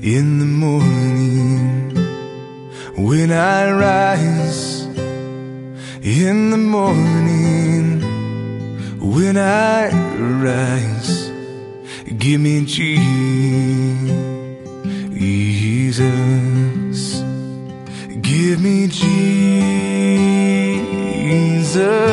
in the morning, when I rise in the morning, when I rise, give me Jesus, give me Jesus.